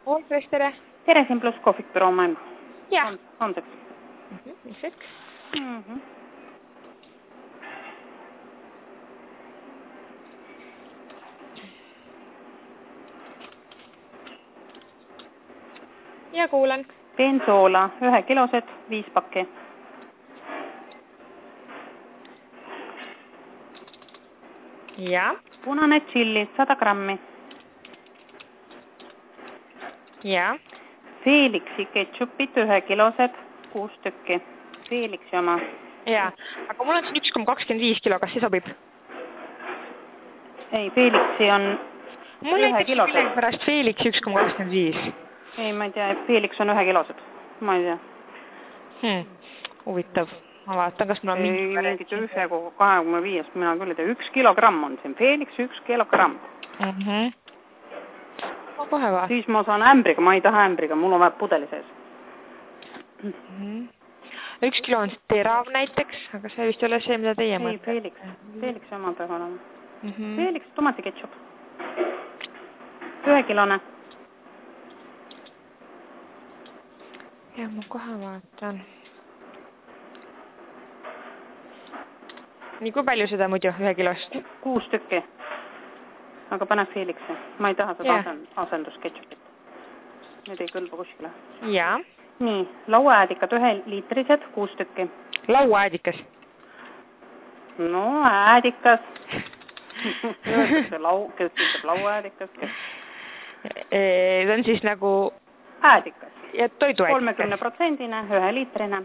Oltres, tere. Tere, siin pluss kohvikbüroo maailma. Jah. On see? Mis hetk? Ja kuulen. Bensoola, 1 kilosed, 5 pakki. Ja. Punane chili, 100 grammi. Ja. Felixi ketšupit, 1 kilosed, 6 tükki. Felixi oma. Ja. Aga mul on siin 1,25 kilo, kas see sobib? Ei, Felixi on mul 1 kilosed. Mul pärast Felixi 1,25. Ei, ma ei tea, Felix on 1 kilosed. Ma ei tea. Huvitav. Ma vaatan, kas mul on ei, mingit 1,25, mina küll ei tea. 1 kilogramm on siin. Felix 1 kilogramm. Ma kohe vaatan. Siis ma saan ämbriga, ma ei taha ämbriga, mul on vaja pudeli sees. 1 kilo on terav näiteks, aga see vist ei ole see, mida teie mõtlete. Ei, Felix oma peab olema. Felix tomatiketšup. 1 kilone. Ja, ma kohe vaatan. Nii, kui palju seda muidu 1 kilost? 6 tükki. Aga pane Felixi. Ma ei taha seda asendusketšupit. Nüüd ei kõlba kuskile. Ja. Nii, lauaäädikad 1 liitrised, 6 tükki. Lauaäädikas? No, äädikas. Kes ütleb lauaäädikas? See on siis nagu... Äädikas. Ja toiduäädikas? 30%-ne, 1 liitrine.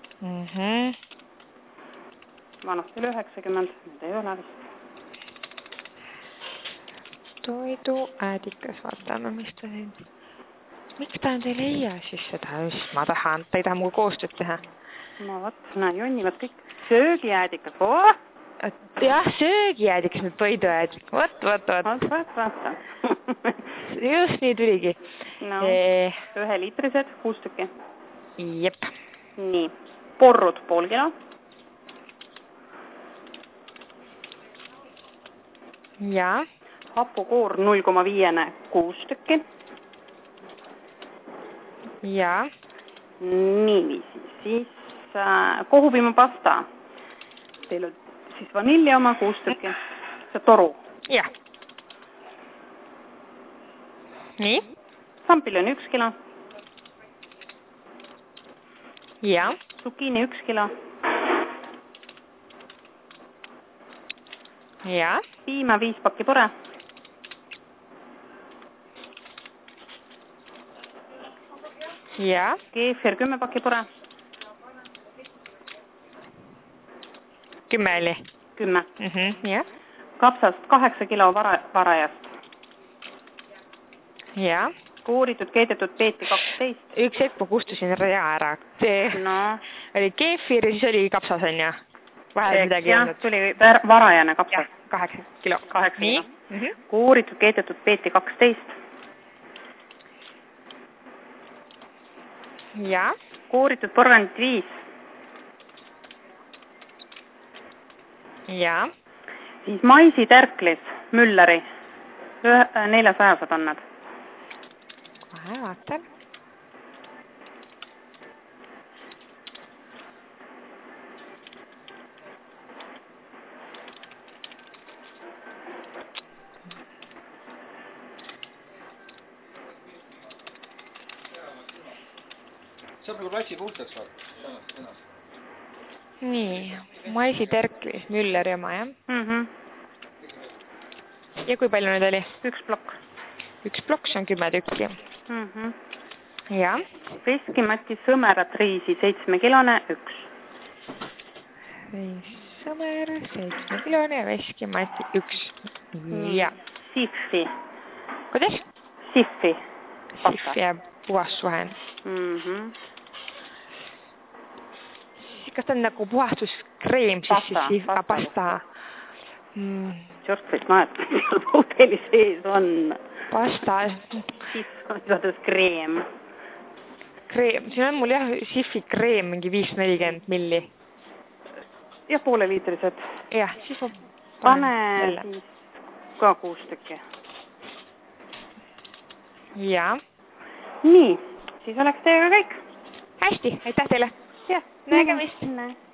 Vanasti oli 90, nüüd ei ole vist. Toiduäädikas, vaatame, mis ta siin... Miks ta on teil leia siis seda? Ma tahan, ta ei taha mulle koostööd teha. No võt, näe, jonnivad kõik. Söögiäädikas, Jah, söögiäädikas, nüüd toiduäädikas. Võt. Just nii tuligi. No, 1 liitrised, 6 tükki. Jep. Nii, porrud 0,5 kilo. Ja. Hapukoor 0,5-ne, 6 tükki. Ja. Niiviisi, siis kohupiimapasta. Teil on siis vanilja oma 6 tükki. See toru. Jah. Nii. Sampiljoni 1 kilo. Ja. Zucchini 1 kilo. Ja. Piima 5 pakki pure. Ja. Keefir 10 pakki pure. 10 oli? 10. Ja. Kapsast 8 kilo varajast. Ja. Kooritud, keedetud peeti 12. Üks hetk ma kustusin rea ära. No. Oli keefir ja siis oli kapsas, on ju? Vahel midagi olnud. Tuli varajane kapsas. 8 kilo. 8 kilo. Kooritud, keedetud peeti 12. Ja. Kooritud porgandit 5. Ja. Siis maisitärklis Mülleri. 400 on nad. Kohe vaatan. Saab nagu platsi puhtaks saada. Nii, maisiterklis Mülleri oma, jah? Ja kui palju nüüd oli? 1 plokk. 1 plokk, see on 10 tükki. Ja. Veskimati sõmerat riisi 7 kilone, 1. Sõmer, 7 kilone ja veskimati 1. Ja. Siffi. Kuidas? Siffi. Siffi ja puhastusvahend. Kas ta on nagu puhastuskreem siis pasta? Jostrit näed, seal pudeli sees on. Pasta. Siff on saades kreem. Kreem, siin on mul jah Siffi kreem mingi 540 milli. Ja 0,5 liitrised. Jah, siis ma pane siis ka 6 tükki. Ja. Nii, siis oleks teiega kõik. Hästi, aitäh teile. Jah, nägemist. Näe.